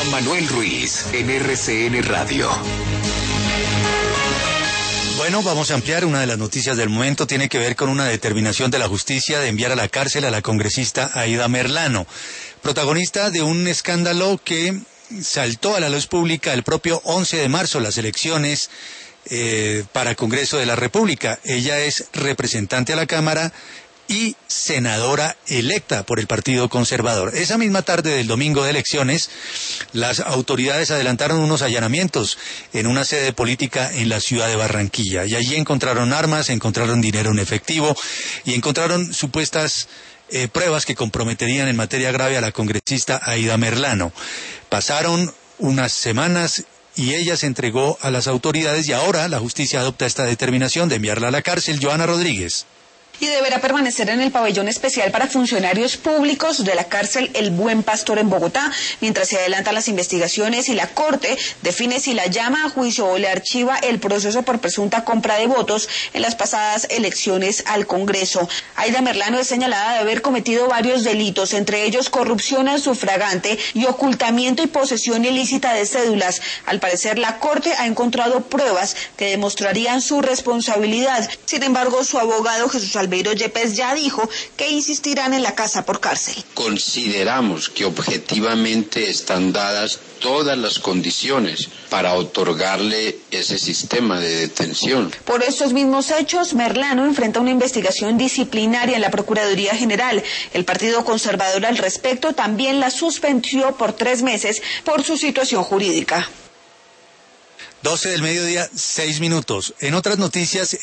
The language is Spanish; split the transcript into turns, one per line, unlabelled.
Juan Manuel Ruiz en RCN Radio.
Bueno, vamos a ampliar. Una de las noticias del momento tiene que ver con una determinación de la justicia de enviar a la cárcel a la congresista Aida Merlano, protagonista de un escándalo que saltó a la luz pública el propio 11 de marzo, las elecciones para Congreso de la República. Ella es representante a la Cámara y senadora electa por el Partido Conservador. Esa misma tarde del domingo de elecciones, las autoridades adelantaron unos allanamientos en una sede política en la ciudad de Barranquilla, y allí encontraron armas, encontraron dinero en efectivo y encontraron supuestas pruebas que comprometerían en materia grave a la congresista Aida Merlano. Pasaron unas semanas y ella se entregó a las autoridades, y ahora la justicia adopta esta determinación de enviarla a la cárcel. Joana Rodríguez.
Y deberá permanecer en el pabellón especial para funcionarios públicos de la cárcel El Buen Pastor en Bogotá, mientras se adelantan las investigaciones y la Corte define si la llama a juicio o le archiva el proceso por presunta compra de votos en las pasadas elecciones al Congreso. Aida Merlano es señalada de haber cometido varios delitos, entre ellos corrupción al sufragante y ocultamiento y posesión ilícita de cédulas. Al parecer, la Corte ha encontrado pruebas que demostrarían su responsabilidad. Sin embargo, su abogado Jesús Albeiro Yepes ya dijo que insistirán en la casa por cárcel.
Consideramos que objetivamente están dadas todas las condiciones para otorgarle ese sistema de detención.
Por estos mismos hechos, Merlano enfrenta una investigación disciplinaria en la Procuraduría General. El Partido Conservador al respecto también la suspendió por 3 meses por su situación jurídica.
12 del mediodía, 6 minutos. En otras noticias,